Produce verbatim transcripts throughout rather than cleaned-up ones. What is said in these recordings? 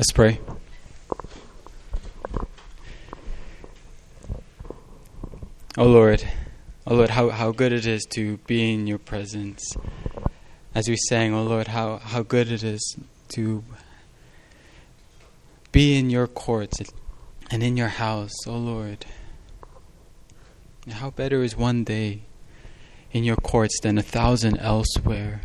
Let's pray. Oh Lord, oh Lord, how, how good it is to be in your presence. As we sang, oh Lord, how, how good it is to be in your courts and in your house, oh Lord. How better is one day in your courts than a thousand elsewhere.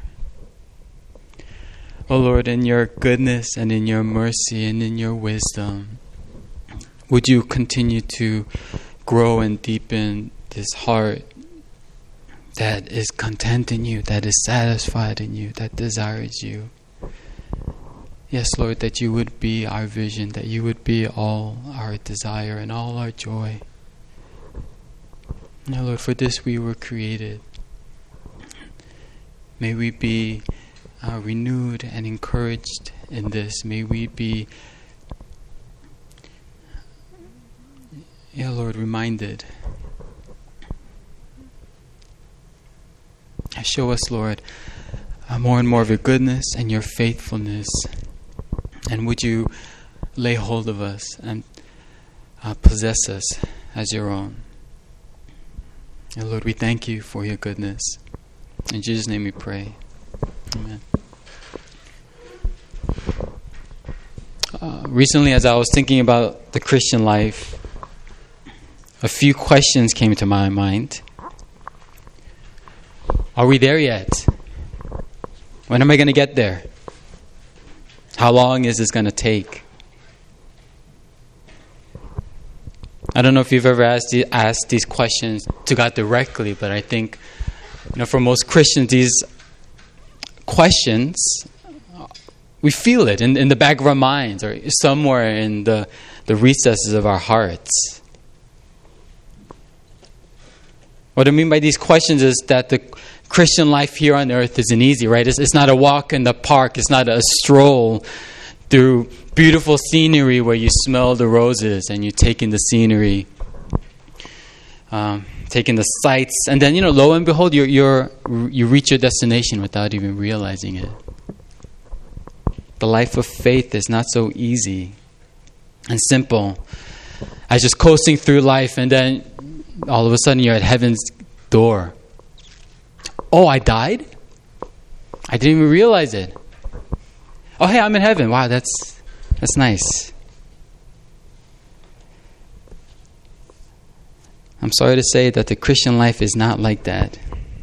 Oh Lord, in your goodness and in your mercy and in your wisdom, would you continue to grow and deepen this heart that is content in you, that is satisfied in you, that desires you. Yes, Lord, that you would be our vision, that you would be all our desire and all our joy. Now, Lord, for this we were created. May we be Uh, renewed and encouraged in this. May we be, yeah, Lord, reminded. Show us, Lord, uh, more and more of your goodness and your faithfulness. And would you lay hold of us and uh, possess us as your own. And Lord, we thank you for your goodness. In Jesus' name we pray. Amen. Uh, recently, as I was thinking about the Christian life, a few questions came to my mind. Are we there yet? When am I going to get there? How long is this going to take? I don't know if you've ever asked, the, asked these questions to God directly, but I think, you know, for most Christians, these questions, we feel it in, in the back of our minds or somewhere in the, the recesses of our hearts. What I mean by these questions is that the Christian life here on earth isn't easy, right? It's, it's not a walk in the park. It's not a stroll through beautiful scenery where you smell the roses and you take in the scenery, um, take in the sights, and then, you know, lo and behold, you're, you're, you reach your destination without even realizing it. The life of faith is not so easy and simple as just coasting through life and then all of a sudden you're at heaven's door. Oh, I died? I didn't even realize it. Oh, hey, I'm in heaven. Wow, that's that's nice. I'm sorry to say that the Christian life is not like that.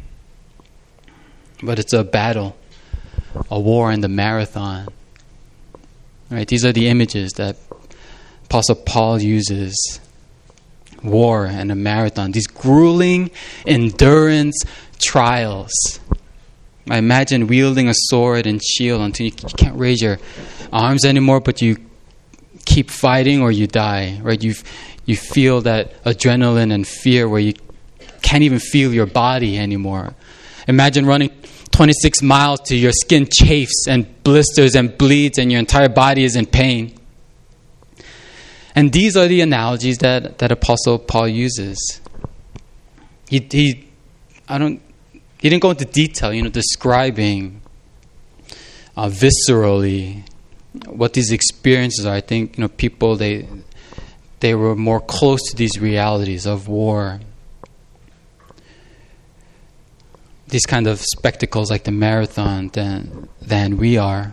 But it's a battle, a war and the marathon. Right? These are the images that Apostle Paul uses. War and a marathon. These grueling endurance trials. I imagine wielding a sword and shield until you can't raise your arms anymore, but you keep fighting or you die. Right? You you feel that adrenaline and fear where you can't even feel your body anymore. Imagine running twenty-six miles till your skin chafes and blisters and bleeds and your entire body is in pain. And these are the analogies that, that Apostle Paul uses. He he I don't he didn't go into detail, you know, describing uh, viscerally what these experiences are. I think, you know, people they they were more close to these realities of war. These kind of spectacles like the marathon than than we are.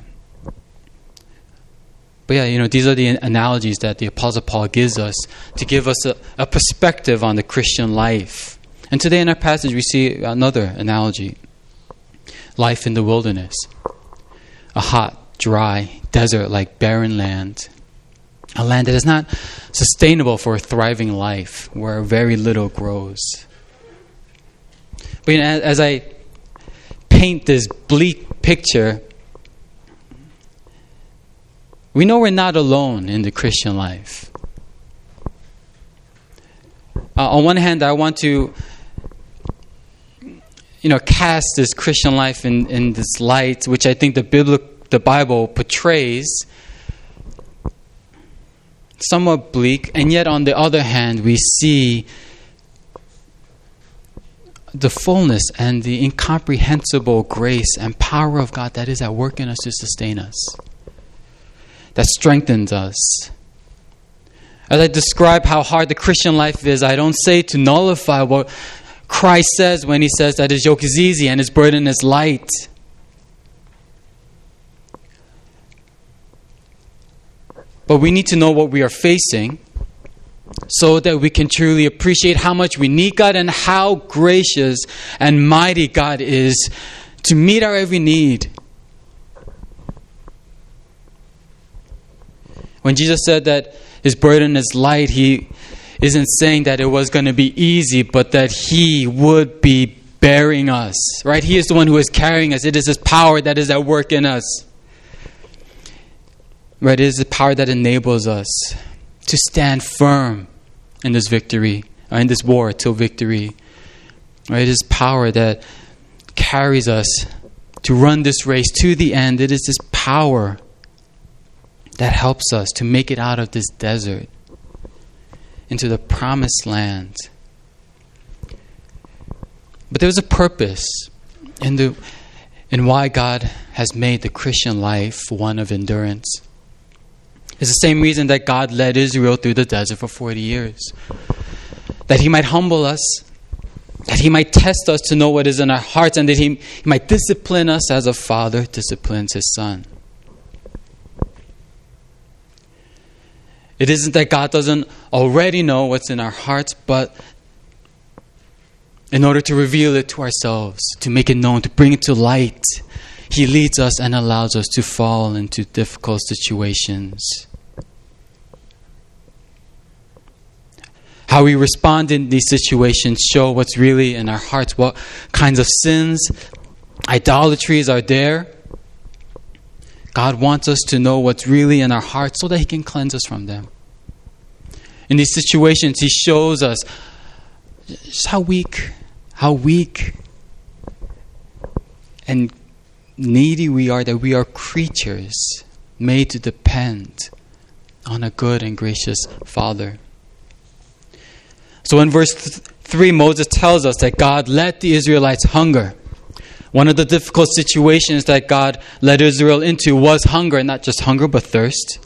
But yeah, you know, these are the analogies that the Apostle Paul gives us to give us a, a perspective on the Christian life. And today in our passage we see another analogy. Life in the wilderness. A hot, dry, desert-like barren land. A land that is not sustainable for a thriving life, where very little grows. But you know, as I paint this bleak picture, we know we're not alone in the Christian life. Uh, on one hand, I want to, you know, cast this Christian life in, in this light, which I think the Bible, the Bible portrays somewhat bleak, and yet on the other hand, we see the fullness and the incomprehensible grace and power of God that is at work in us to sustain us. that strengthens us. As I describe how hard the Christian life is, I don't say to nullify what Christ says when he says that his yoke is easy and his burden is light. But we need to know what we are facing so that we can truly appreciate how much we need God and how gracious and mighty God is to meet our every need. When Jesus said that his burden is light, he isn't saying that it was going to be easy, but that he would be bearing us, right? He is the one who is carrying us. It is his power that is at work in us. Right? It is the power that enables us to stand firm in this victory, or in this war till victory. Right? It is power that carries us to run this race to the end. It is this power that helps us to make it out of this desert into the promised land. But there's a purpose in the in why God has made the Christian life one of endurance. It's the same reason that God led Israel through the desert for forty years. That he might humble us, that he might test us to know what is in our hearts, and that he, he might discipline us as a father disciplines his son. It isn't that God doesn't already know what's in our hearts, but in order to reveal it to ourselves, to make it known, to bring it to light, he leads us and allows us to fall into difficult situations. How we respond in these situations show what's really in our hearts, what kinds of sins, idolatries are there. God wants us to know what's really in our hearts so that he can cleanse us from them. In these situations, he shows us just how weak, how weak and needy we are, that we are creatures made to depend on a good and gracious Father. So in verse th- three, Moses tells us that God let the Israelites hunger. One of the difficult situations that God led Israel into was hunger, and not just hunger, but thirst.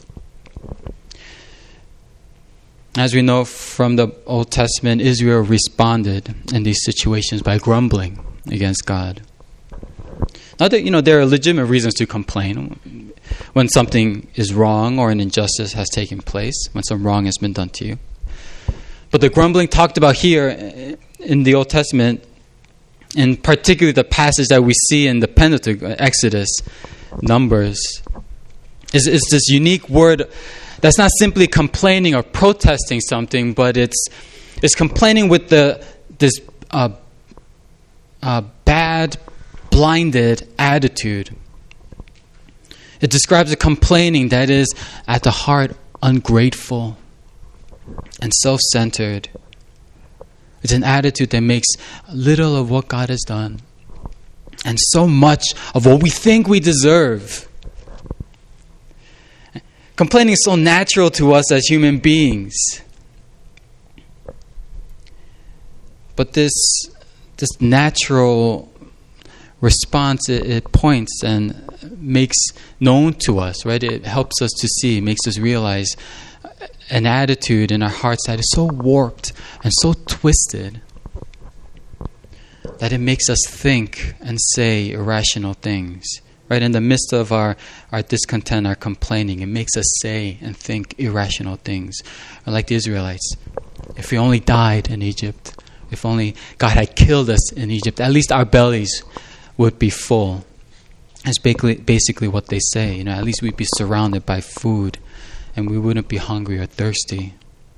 As we know from the Old Testament, Israel responded in these situations by grumbling against God. Not that, you know, there are legitimate reasons to complain when something is wrong or an injustice has taken place, when some wrong has been done to you. But the grumbling talked about here in the Old Testament, in particular the passage that we see in the Pentateuch, Exodus, Numbers, is, is this unique word that's not simply complaining or protesting something, but it's it's complaining with the this uh, uh, bad, blinded attitude. It describes a complaining that is at the heart ungrateful and self-centered. It's an attitude that makes little of what God has done and so much of what we think we deserve. Complaining is so natural to us as human beings. But this this natural response, it, it points and makes known to us, right? It helps us to see, makes us realize an attitude in our hearts that is so warped and so twisted that it makes us think and say irrational things. Right, in the midst of our, our discontent, our complaining, it makes us say and think irrational things. Like the Israelites, if we only died in Egypt, if only God had killed us in Egypt, at least our bellies would be full. That's basically, basically what they say. You know, at least we'd be surrounded by food and we wouldn't be hungry or thirsty.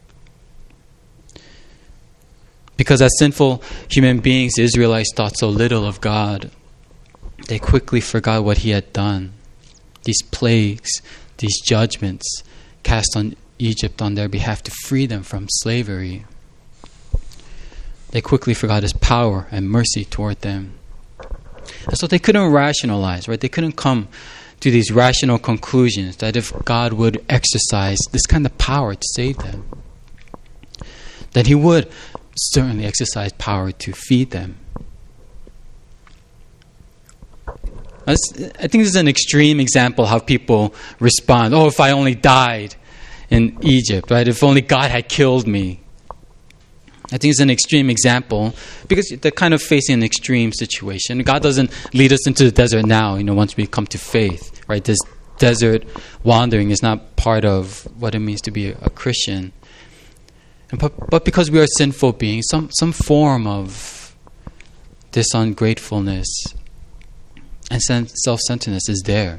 Because as sinful human beings, the Israelites thought so little of God. They quickly forgot what he had done. These plagues, these judgments cast on Egypt on their behalf to free them from slavery. They quickly forgot his power and mercy toward them. And so they couldn't rationalize, right? They couldn't come to these rational conclusions that if God would exercise this kind of power to save them, then he would certainly exercise power to feed them. I think this is an extreme example how people respond. Oh, if I only died in Egypt, right? If only God had killed me. I think it's an extreme example because they're kind of facing an extreme situation. God doesn't lead us into the desert now, you know, once we come to faith, right? This desert wandering is not part of what it means to be a Christian. But, but because we are sinful beings, some, some form of this ungratefulness and self-centeredness is there.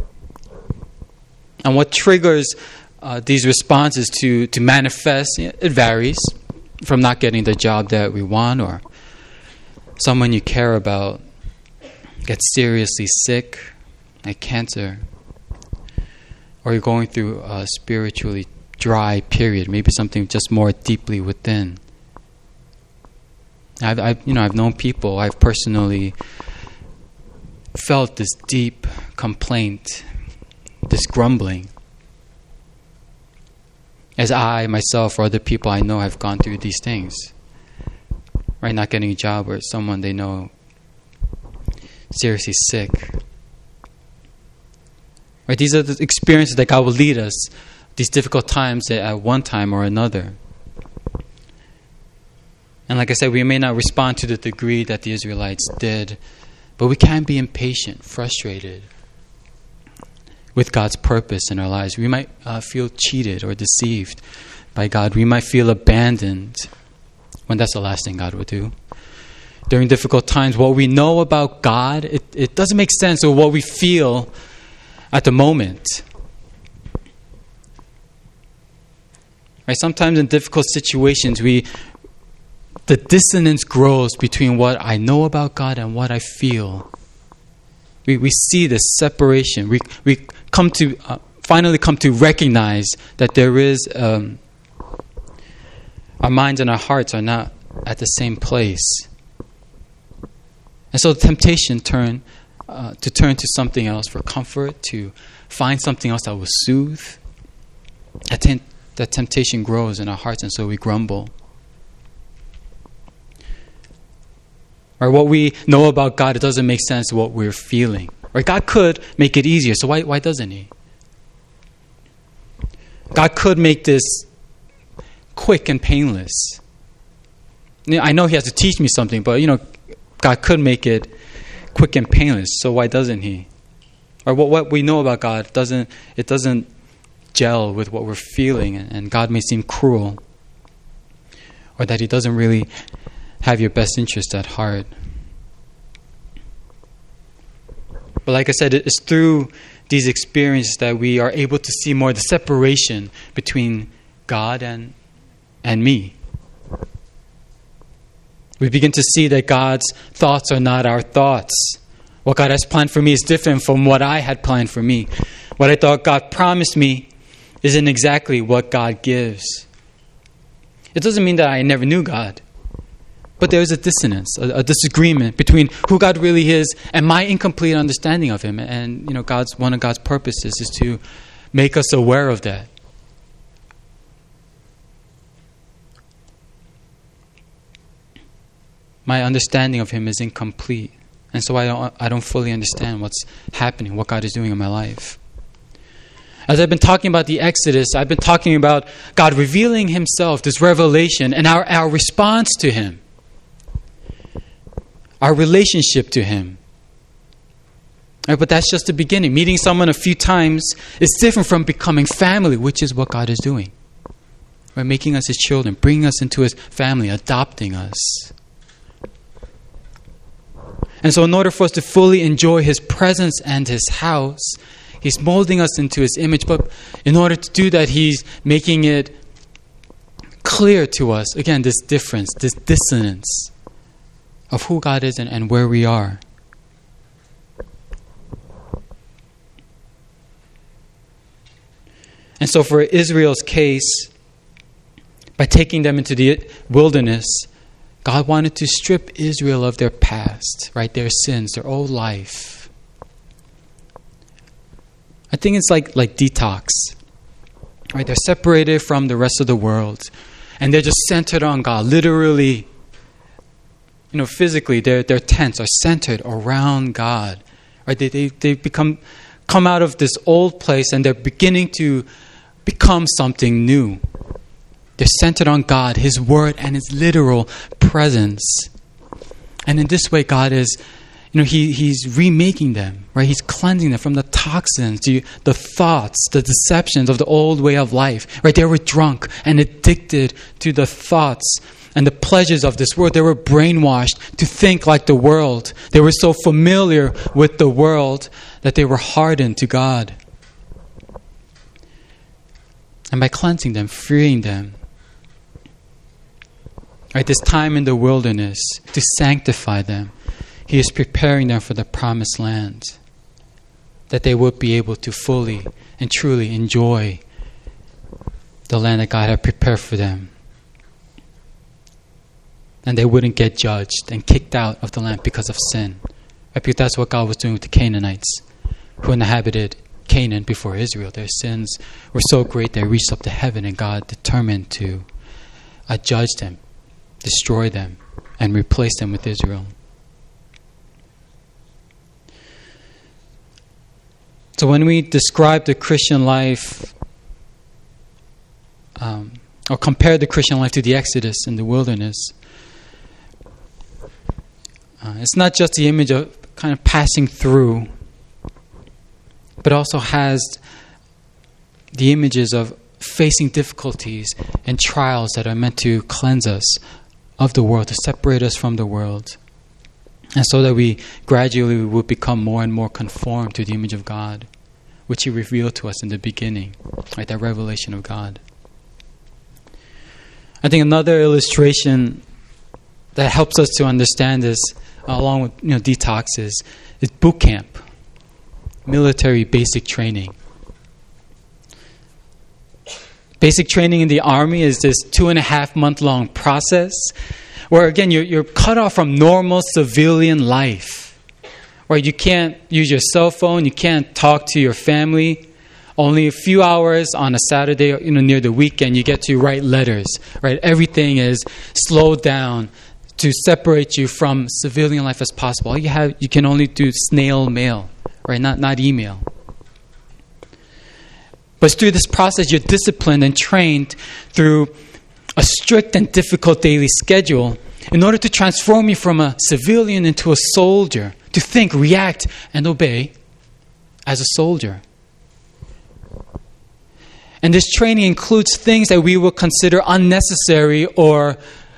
And what triggers uh, these responses to, to manifest, it varies from not getting the job that we want, or someone you care about gets seriously sick, like cancer, or you're going through a spiritually dry period, maybe something just more deeply within. I've, I've, you know, I've known people, I've personally felt this deep complaint, this grumbling, as I, myself, or other people I know have gone through these things. Right, not getting a job, or someone they know seriously sick. Right, these are the experiences that God will lead us, these difficult times at one time or another. And like I said, we may not respond to the degree that the Israelites did, but we can be impatient, frustrated with God's purpose in our lives. We might uh, feel cheated or deceived by God. We might feel abandoned, when that's the last thing God would do. During difficult times, what we know about God, it, it doesn't make sense with what we feel at the moment. Right? Sometimes in difficult situations, we the dissonance grows between what I know about God and what I feel. We we see this separation. We we come to uh, finally come to recognize that there is um, our minds and our hearts are not at the same place, and so the temptation turn uh, to turn to something else for comfort, to find something else that will soothe. That, t- that temptation grows in our hearts, and so we grumble. Or what we know about God, it doesn't make sense to what we're feeling. Or God could make it easier, so why why doesn't He? God could make this quick and painless. I know He has to teach me something, but you know, God could make it quick and painless, so why doesn't He? Or what what we know about God doesn't it doesn't gel with what we're feeling, and God may seem cruel, or that He doesn't really have your best interest at heart. But like I said, it's through these experiences that we are able to see more the separation between God and and me. We begin to see that God's thoughts are not our thoughts. What God has planned for me is different from what I had planned for me. What I thought God promised me isn't exactly what God gives. It doesn't mean that I never knew God. But there is a dissonance, a, a disagreement between who God really is and my incomplete understanding of Him. And you know, God's one of God's purposes is to make us aware of that. My understanding of Him is incomplete, and so I don't I don't fully understand what's happening, what God is doing in my life. As I've been talking about the Exodus, I've been talking about God revealing Himself, this revelation, and our, our response to Him. Our relationship to Him. Right, but that's just the beginning. Meeting someone a few times is different from becoming family, which is what God is doing. Right, making us His children, bringing us into His family, adopting us. And so in order for us to fully enjoy His presence and His house, He's molding us into His image. But in order to do that, He's making it clear to us, again, this difference, this dissonance of who God is and, and where we are. And so for Israel's case, by taking them into the wilderness, God wanted to strip Israel of their past, right? Their sins, their old life. I think it's like, like detox, right? They're separated from the rest of the world, and they're just centered on God, literally. You know, physically, their their tents are centered around God, Right? They, they, they become come out of this old place and they're beginning to become something new. They're centered on God, His Word, and His literal presence. And in this way, God is, you know, He He's remaking them, right? He's cleansing them from the toxins, the, the thoughts, the deceptions of the old way of life, right? They were drunk and addicted to the thoughts and the pleasures of this world. They were brainwashed to think like the world. They were so familiar with the world that they were hardened to God. And by cleansing them, freeing them, right, this time in the wilderness to sanctify them, He is preparing them for the promised land, that they would be able to fully and truly enjoy the land that God had prepared for them. And they wouldn't get judged and kicked out of the land because of sin. Right? Because that's what God was doing with the Canaanites who inhabited Canaan before Israel. Their sins were so great they reached up to heaven, and God determined to uh, judge them, destroy them, and replace them with Israel. So when we describe the Christian life, um, or compare the Christian life to the Exodus in the wilderness, uh, it's not just the image of kind of passing through, but also has the images of facing difficulties and trials that are meant to cleanse us of the world, to separate us from the world, and so that we gradually will become more and more conformed to the image of God, which He revealed to us in the beginning, right? That revelation of God. I think another illustration that helps us to understand this, uh, along with, you know, detoxes, is boot camp, military basic training. Basic training in the Army is this two and a half month long process where, again, you're, you're cut off from normal civilian life. Where you can't use your cell phone, you can't talk to your family. Only a few hours on a Saturday, you know, near the weekend, you get to write letters. Right? Everything is slowed down to separate you from civilian life as possible. All you have, you can only do snail mail, right? Not not email. But through this process, you're disciplined and trained through a strict and difficult daily schedule in order to transform you from a civilian into a soldier, to think, react, and obey as a soldier. And this training includes things that we will consider unnecessary or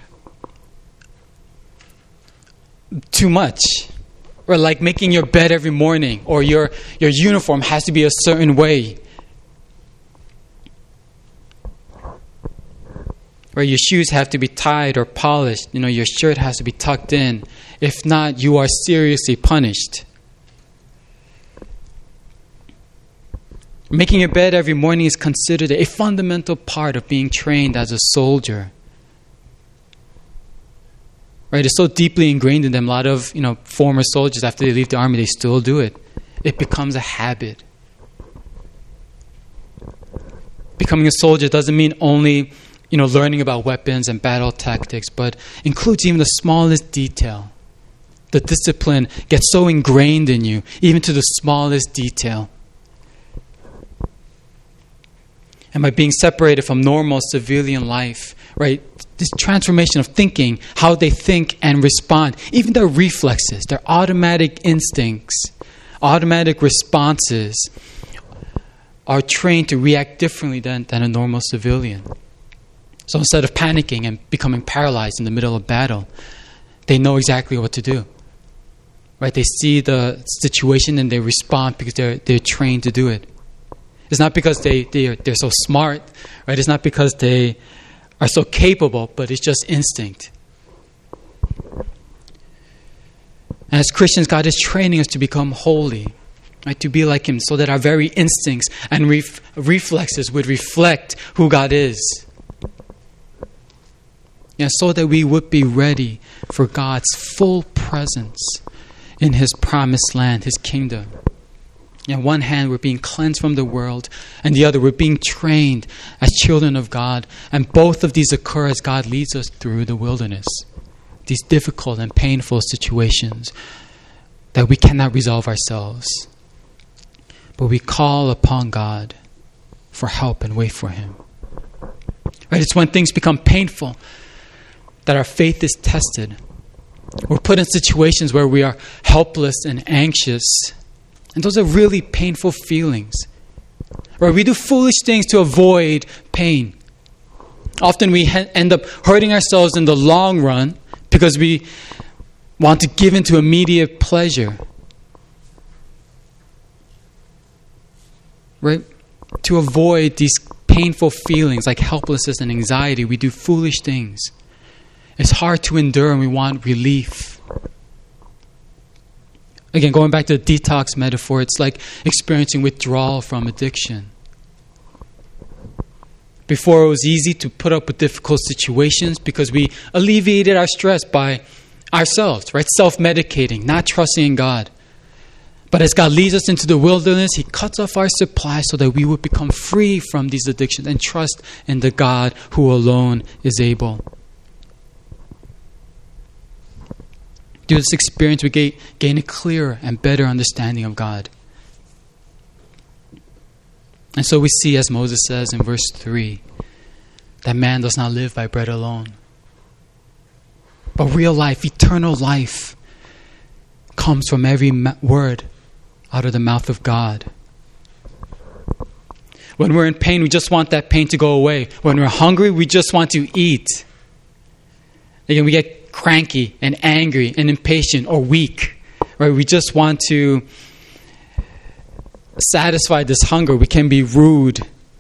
too much. Or like making your bed every morning, or your, your uniform has to be a certain way. Or your shoes have to be tied or polished. You know, your shirt has to be tucked in. If not, you are seriously punished. Making your bed every morning is considered a fundamental part of being trained as a soldier. Right? It's so deeply ingrained in them. A lot of, you know, former soldiers, after they leave the army, they still do it. It becomes a habit. Becoming a soldier doesn't mean only, you know, learning about weapons and battle tactics, but includes even the smallest detail. The discipline gets so ingrained in you, even to the smallest detail. And by being separated from normal civilian life, right, this transformation of thinking, how they think and respond, even their reflexes, their automatic instincts, automatic responses, are trained to react differently than, than a normal civilian. So instead of panicking and becoming paralyzed in the middle of battle, they know exactly what to do. Right? They see the situation and they respond because they're they're trained to do it. It's not because they they're, they're so smart, right? It's not because they are so capable, but it's just instinct. And as Christians, God is training us to become holy, right? To be like Him, so that our very instincts and ref- reflexes would reflect who God is. Yeah, so that we would be ready for God's full presence in His promised land, His kingdom. On one hand, we're being cleansed from the world, and the other, we're being trained as children of God. And both of these occur as God leads us through the wilderness. These difficult and painful situations that we cannot resolve ourselves. But we call upon God for help and wait for Him. Right? It's when things become painful that our faith is tested. We're put in situations where we are helpless and anxious. And those are really painful feelings. Right? We do foolish things to avoid pain. Often we ha- end up hurting ourselves in the long run because we want to give into immediate pleasure. Right? To avoid these painful feelings like helplessness and anxiety, we do foolish things. It's hard to endure and we want relief. Again, going back to the detox metaphor, it's like experiencing withdrawal from addiction. Before, it was easy to put up with difficult situations because we alleviated our stress by ourselves, right? Self-medicating, not trusting in God. But as God leads us into the wilderness, He cuts off our supply so that we would become free from these addictions and trust in the God who alone is able. Through this experience, we gain, gain a clearer and better understanding of God. And so we see, as Moses says in verse three, that man does not live by bread alone. But real life, eternal life, comes from every ma- word out of the mouth of God. When we're in pain, we just want that pain to go away. When we're hungry, we just want to eat. Again, we get cranky and angry and impatient or weak. Right? We just want to satisfy this hunger. We can be rude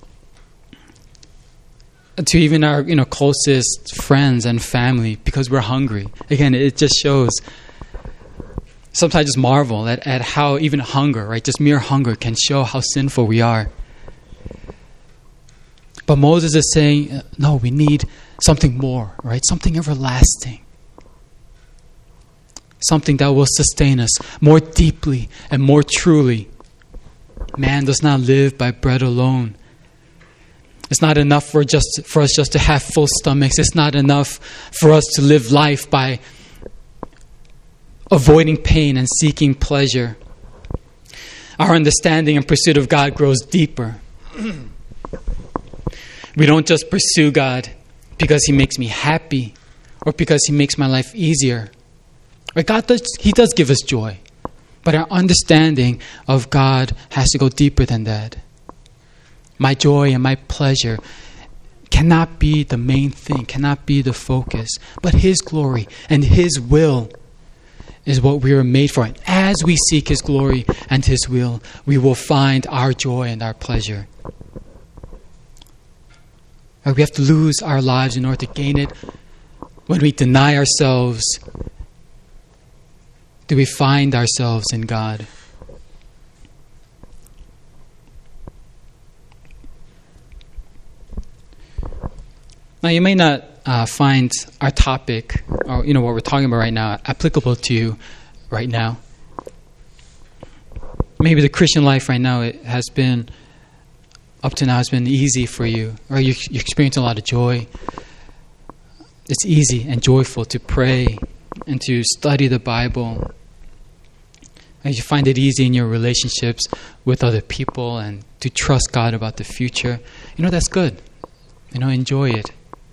to even our you know closest friends and family because we're hungry. Again, it just shows. Sometimes I just marvel at, at how even hunger, right, just mere hunger can show how sinful we are. But Moses is saying, no, we need something more, right? Something everlasting. Something that will sustain us more deeply and more truly. Man does not live by bread alone. It's not enough for just for us just to have full stomachs. It's not enough for us to live life by avoiding pain and seeking pleasure. Our understanding and pursuit of God grows deeper. We don't just pursue God because He makes me happy or because He makes my life easier. Right? God does, He does give us joy. But our understanding of God has to go deeper than that. My joy and my pleasure cannot be the main thing, cannot be the focus. But His glory and His will is what we were made for. And as we seek His glory and His will, we will find our joy and our pleasure. Right? We have to lose our lives in order to gain it. When we deny ourselves, do we find ourselves in God? Now, you may not uh, find our topic, or you know what we're talking about right now, applicable to you right now. Maybe the Christian life right now, it has been, up to now, has been easy for you, or you, you experience a lot of joy. It's easy and joyful to pray and to study the Bible. And you find it easy in your relationships with other people and to trust God about the future. You know, that's good. You know, enjoy it.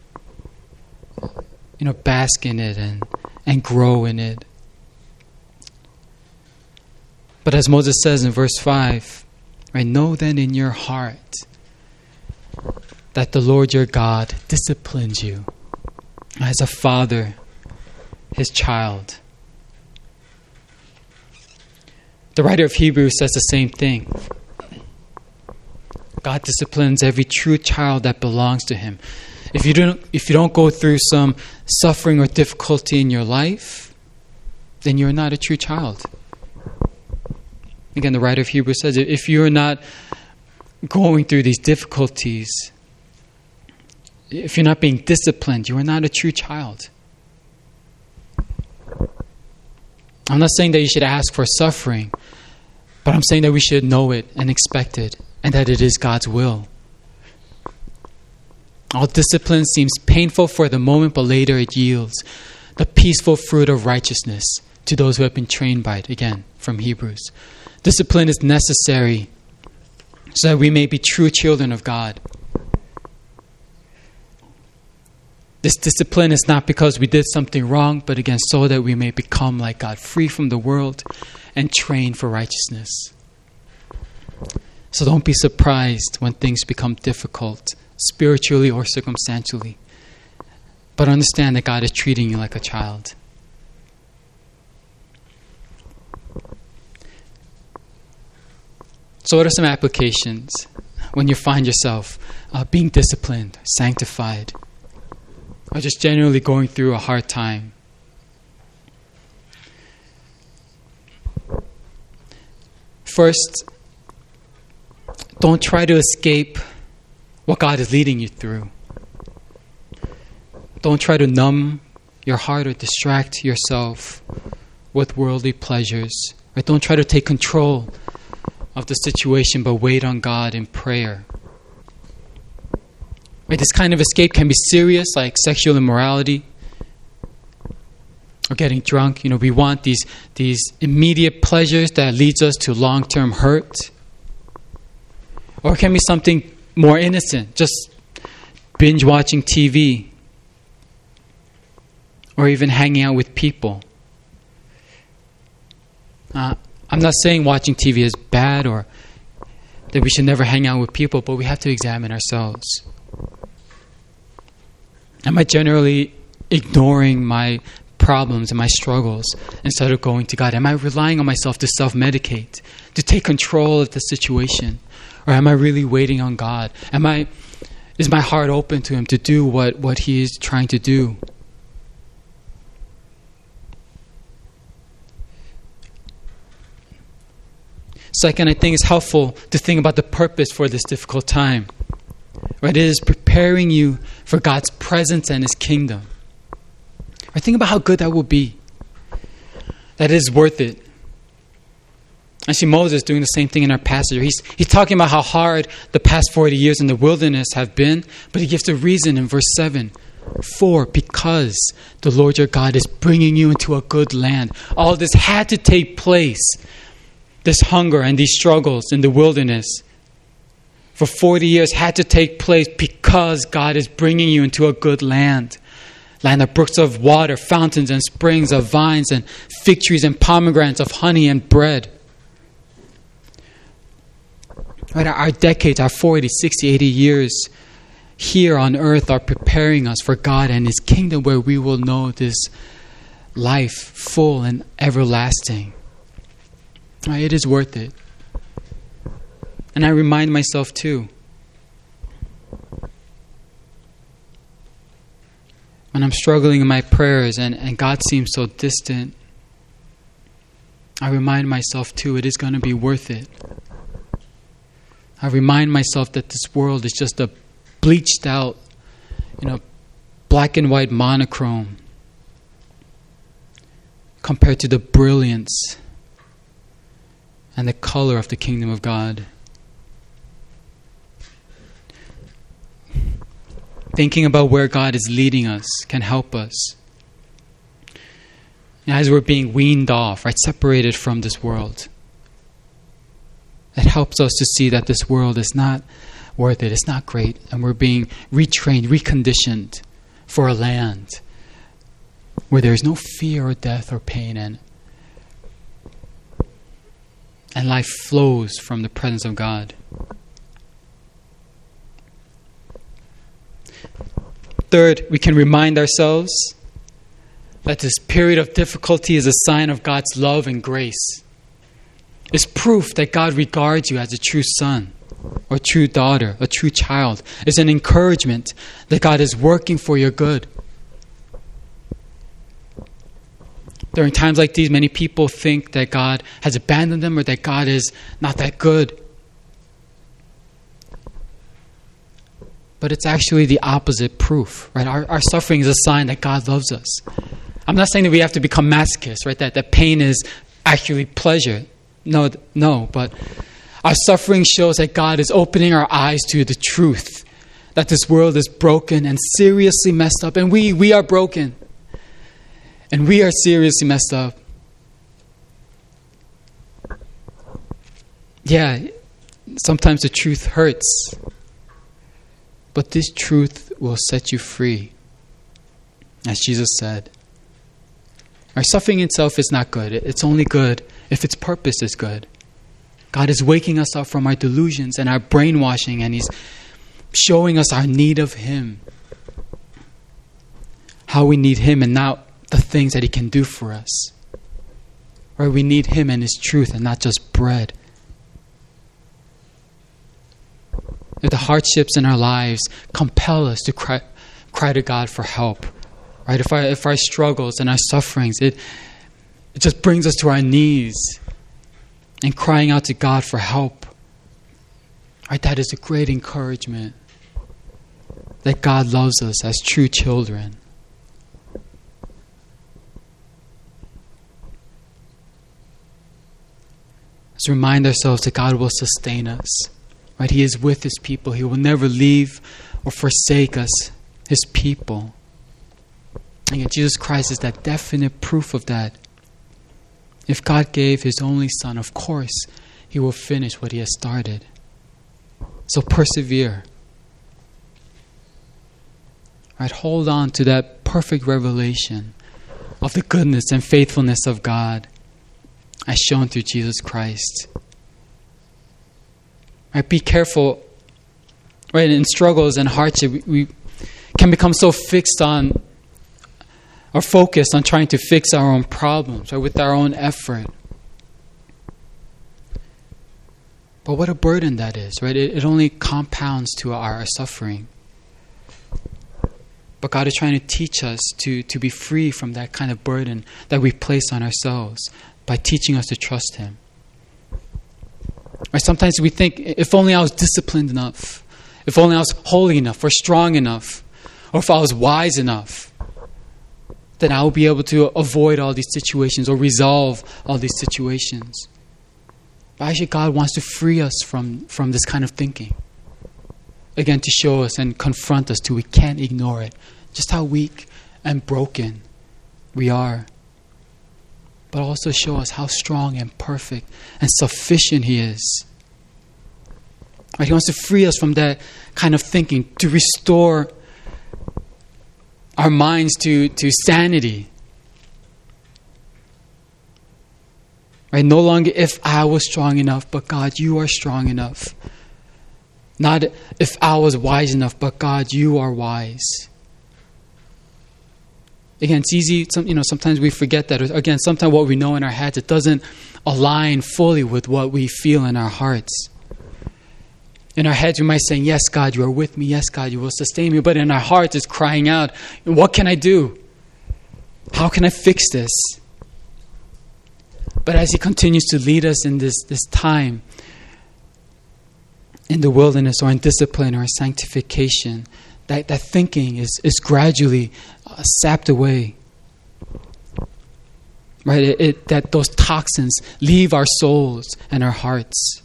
You know, bask in it and, and grow in it. But as Moses says in verse five, right, know then in your heart that the Lord your God disciplines you as a father his child. The writer of Hebrews says the same thing. God disciplines every true child that belongs to Him. If you don't, if you don't go through some suffering or difficulty in your life, then you're not a true child. Again, the writer of Hebrews says, if you're not going through these difficulties, if you're not being disciplined, you are not a true child. I'm not saying that you should ask for suffering, but I'm saying that we should know it and expect it, and that it is God's will. All discipline seems painful for the moment, but later it yields the peaceful fruit of righteousness to those who have been trained by it. Again, from Hebrews. Discipline is necessary so that we may be true children of God. This discipline is not because we did something wrong, but again, so that we may become like God, free from the world and trained for righteousness. So don't be surprised when things become difficult, spiritually or circumstantially. But understand that God is treating you like a child. So what are some applications when you find yourself uh, being disciplined, sanctified, or just generally going through a hard time? First, don't try to escape what God is leading you through. Don't try to numb your heart or distract yourself with worldly pleasures. Or don't try to take control of the situation, but wait on God in prayer. Right, this kind of escape can be serious, like sexual immorality or getting drunk. You know, we want these these immediate pleasures that leads us to long-term hurt. Or it can be something more innocent, just binge watching T V, or even hanging out with people. Uh, I'm not saying watching T V is bad or that we should never hang out with people, but we have to examine ourselves. Am I generally ignoring my problems and my struggles instead of going to God? Am I relying on myself to self-medicate, to take control of the situation? Or am I really waiting on God? Am I, is my heart open to Him to do what, what He is trying to do? Second, I think it's helpful to think about the purpose for this difficult time. Right? It is preparing you for God's presence and His kingdom. Right? Think about how good that will be. That it is worth it. I see Moses doing the same thing in our passage. He's, he's talking about how hard the past forty years in the wilderness have been, but he gives a reason in verse seven. For, because the Lord your God is bringing you into a good land. All this had to take place. This hunger and these struggles in the wilderness for forty years had to take place because God is bringing you into a good land. Land of brooks of water, fountains and springs of vines and fig trees and pomegranates of honey and bread. Right, our decades, our forty, sixty, eighty years here on earth are preparing us for God and His kingdom, where we will know this life full and everlasting. Right, it is worth it. And I remind myself too, when I'm struggling in my prayers and, and God seems so distant, I remind myself too, it is going to be worth it. I remind myself that this world is just a bleached out, you know, black and white monochrome compared to the brilliance and the color of the kingdom of God. Thinking about where God is leading us can help us. As we're being weaned off, right, separated from this world, it helps us to see that this world is not worth it. It's not great. And we're being retrained, reconditioned for a land where there is no fear or death or pain, and and life flows from the presence of God. Third, we can remind ourselves that this period of difficulty is a sign of God's love and grace. It's proof that God regards you as a true son or true daughter, a true child. It's an encouragement that God is working for your good. During times like these, many people think that God has abandoned them or that God is not that good. But it's actually the opposite proof, right? Our, our suffering is a sign that God loves us. I'm not saying that we have to become masochists, right? That, that pain is actually pleasure. No, no, but our suffering shows that God is opening our eyes to the truth, that this world is broken and seriously messed up, and we, we are broken. And we are seriously messed up. yeah, sometimes the truth hurts, but this truth will set you free. As Jesus said, our suffering itself is not good. It's only good if its purpose is good. God is waking us up from our delusions and our brainwashing, and He's showing us our need of Him. How we need Him and not the things that He can do for us. Right? We need Him and His truth and not just bread. If the hardships in our lives compel us to cry, cry to God for help. Right? If our, if our struggles and our sufferings, it, it just brings us to our knees and crying out to God for help. Right? That is a great encouragement that God loves us as true children. Let's remind ourselves that God will sustain us. Right? He is with His people. He will never leave or forsake us, His people. And yet Jesus Christ is that definite proof of that. If God gave His only Son, of course, He will finish what He has started. So persevere. Right? Hold on to that perfect revelation of the goodness and faithfulness of God as shown through Jesus Christ. Right? Be careful. Right? In struggles and hardship, we, we can become so fixed on or focused on trying to fix our own problems, right, with our own effort. But what a burden that is, right? It, it only compounds to our, our suffering. But God is trying to teach us to, to be free from that kind of burden that we place on ourselves by teaching us to trust Him. Right? Sometimes we think, if only I was disciplined enough, if only I was holy enough or strong enough, or if I was wise enough, then I will be able to avoid all these situations or resolve all these situations. But actually God wants to free us from, from this kind of thinking. Again, to show us and confront us till we can't ignore it. Just how weak and broken we are. But also show us how strong and perfect and sufficient He is. Right? He wants to free us from that kind of thinking, to restore our minds to, to sanity. Right? No longer if I was strong enough, but God, You are strong enough. Not if I was wise enough, but God, You are wise. Again, it's easy, some, you know, sometimes we forget that. Again, sometimes what we know in our heads, it doesn't align fully with what we feel in our hearts. In our heads, we might say, yes, God, You are with me. Yes, God, You will sustain me. But in our hearts, it's crying out, what can I do? How can I fix this? But as He continues to lead us in this, this time, in the wilderness or in discipline or in sanctification, that, that thinking is, is gradually uh, sapped away. Right? It, it, that those toxins leave our souls and our hearts.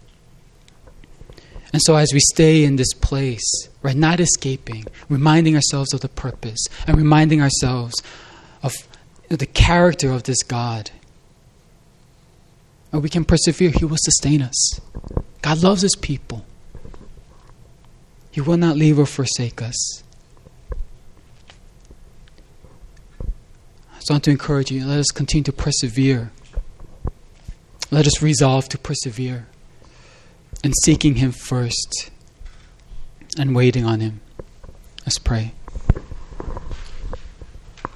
And so as we stay in this place, right, not escaping, reminding ourselves of the purpose and reminding ourselves of the character of this God, and we can persevere, He will sustain us. God loves His people. He will not leave or forsake us. So I want to encourage you, let us continue to persevere. Let us resolve to persevere in seeking Him first and waiting on Him. Let's pray.